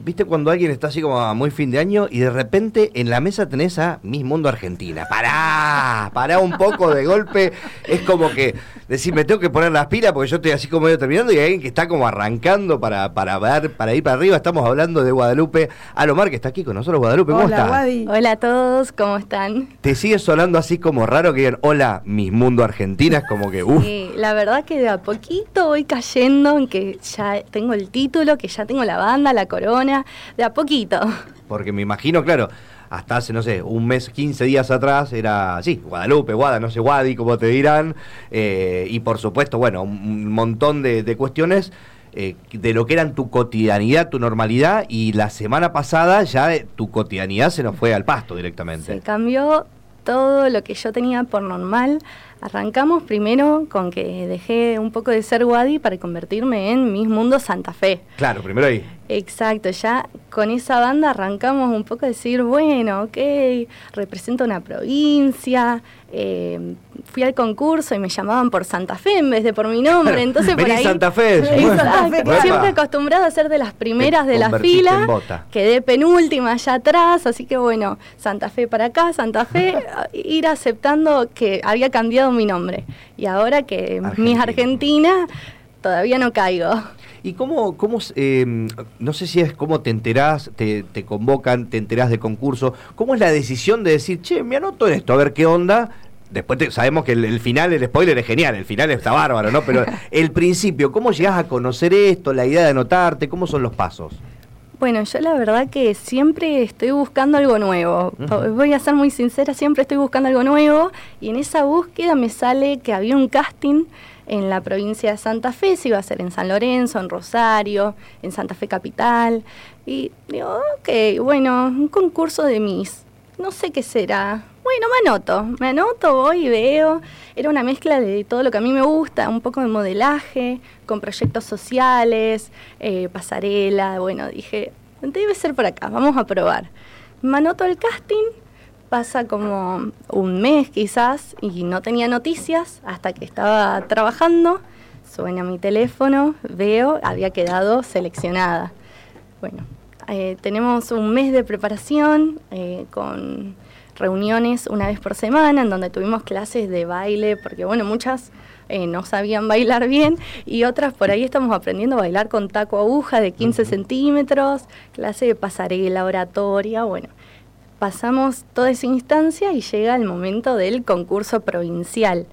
¿viste cuando alguien está así como a muy fin de año y de repente en la mesa tenés a Miss Mundo Argentina? Pará un poco de golpe. Es como que decir, me tengo que poner las pilas porque yo estoy así como medio terminando y hay alguien que está como arrancando para ir para arriba. Estamos hablando de Guadalupe Alomar, que está aquí con nosotros. Guadalupe, ¿cómo estás? Wadi. Hola a todos, ¿cómo están? ¿Te sigue sonando así como raro que digan hola, Miss Mundo Argentina? Es como que Sí, la verdad que de a poquito voy cayendo en que ya tengo el título, que ya tengo la banda, la corona, de a poquito. Porque me imagino, claro, hasta hace, no sé, un mes, 15 días atrás era así, Guadalupe, Guada, no sé, Guadi, como te dirán, y por supuesto, bueno, un montón de cuestiones de lo que eran tu cotidianidad, tu normalidad, y la semana pasada ya tu cotidianidad se nos fue al pasto directamente. Se cambió todo lo que yo tenía por normal. Arrancamos primero con que dejé un poco de ser Wadi para convertirme en Miss Mundo Santa Fe. Claro, primero ahí. Exacto, ya con esa banda arrancamos un poco a decir, bueno, ok, represento una provincia, fui al concurso y me llamaban por Santa Fe en vez de por mi nombre, entonces por ahí... Santa Fe. Exacto, siempre acostumbrada a ser de las primeras de la fila, quedé penúltima allá atrás, así que bueno, Santa Fe para acá, Santa Fe, ir aceptando que había cambiado mi nombre, y ahora que Miss Argentina, todavía no caigo. ¿Y cómo no sé si es cómo te enterás, te convocan, te enterás de concurso? ¿Cómo es la decisión de decir, che, me anoto en esto, a ver qué onda? Después sabemos que el final, el spoiler es genial, el final está bárbaro, ¿no? Pero el principio, ¿cómo llegás a conocer esto, la idea de anotarte? ¿Cómo son los pasos? Bueno, yo la verdad que siempre estoy buscando algo nuevo. Voy a ser muy sincera, siempre estoy buscando algo nuevo, y en esa búsqueda me sale que había un casting en la provincia de Santa Fe, se iba a hacer en San Lorenzo, en Rosario, en Santa Fe Capital, y digo, ok, bueno, un concurso de Miss, no sé qué será. Bueno, me anoto, voy y veo. Era una mezcla de todo lo que a mí me gusta, un poco de modelaje, con proyectos sociales, pasarela. Bueno, dije, debe ser por acá, vamos a probar. Me anoto el casting, pasa como un mes quizás y no tenía noticias hasta que estaba trabajando. Suena mi teléfono, veo, había quedado seleccionada. Bueno, tenemos un mes de preparación con reuniones una vez por semana en donde tuvimos clases de baile, porque bueno, muchas no sabían bailar bien y otras por ahí estamos aprendiendo a bailar con taco aguja de 15 centímetros, clase de pasarela, oratoria, bueno. Pasamos toda esa instancia y llega el momento del concurso provincial,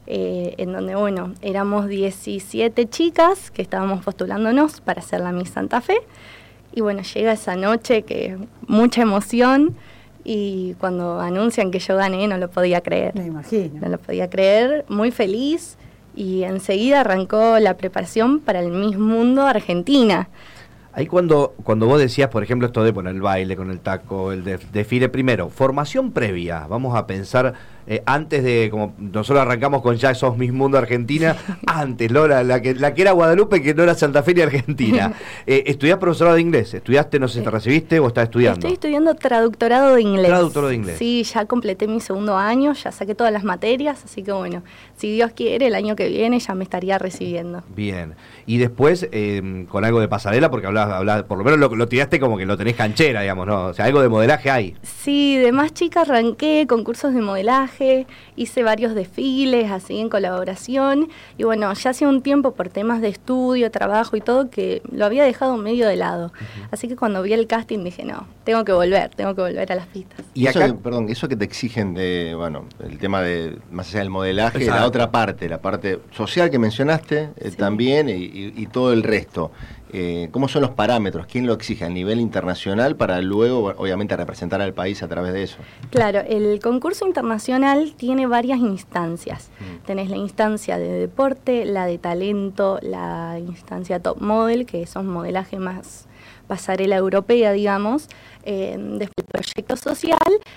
en donde, bueno, éramos 17 chicas que estábamos postulándonos para hacer la Miss Santa Fe. Y bueno, llega esa noche que mucha emoción, y cuando anuncian que yo gané no lo podía creer. Me imagino. No lo podía creer, muy feliz, y enseguida arrancó la preparación para el Miss Mundo Argentina. Ahí cuando vos decías, por ejemplo, esto de poner el baile con el taco, el desfile, primero, formación previa, vamos a pensar antes de, como nosotros arrancamos con ya sos Miss Mundo Argentina, antes, ¿no? La que era Guadalupe, que no era Santa Fe ni Argentina. ¿Estudiás profesorado de inglés? ¿Estudiaste, no sé, te recibiste o estás estudiando? Estoy estudiando traductorado de inglés. Traductor de inglés. Sí, ya completé mi segundo año, ya saqué todas las materias, así que bueno, si Dios quiere, el año que viene ya me estaría recibiendo. Bien. Y después, con algo de pasarela, porque hablás, por lo menos lo tiraste como que lo tenés canchera, digamos, ¿no? O sea, algo de modelaje hay. Sí, de más chica arranqué concursos de modelaje, hice varios desfiles así en colaboración, y bueno, ya hace un tiempo por temas de estudio, trabajo y todo, que lo había dejado medio de lado. Así que cuando vi el casting dije, no, tengo que volver a las pistas. Y acá, eso que te exigen de, bueno, el tema de, más allá del modelaje, exacto, la otra parte, la parte social que mencionaste, sí, también, y todo el resto. ¿Cómo son los parámetros? ¿Quién lo exige a nivel internacional para luego, obviamente, representar al país a través de eso? Claro, el concurso internacional tiene varias instancias. Tenés la instancia de deporte, la de talento, la instancia top model, que son modelaje más pasarela europea, digamos, después el proyecto social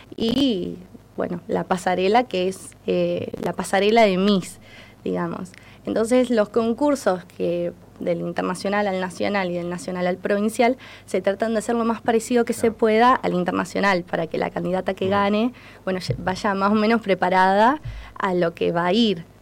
y, bueno, la pasarela, que es la pasarela de Miss, digamos. Entonces, los concursos que del internacional al nacional y del nacional al provincial se tratan de hacer lo más parecido que se pueda al internacional, para que la candidata que gane, bueno, vaya más o menos preparada a lo que va a ir.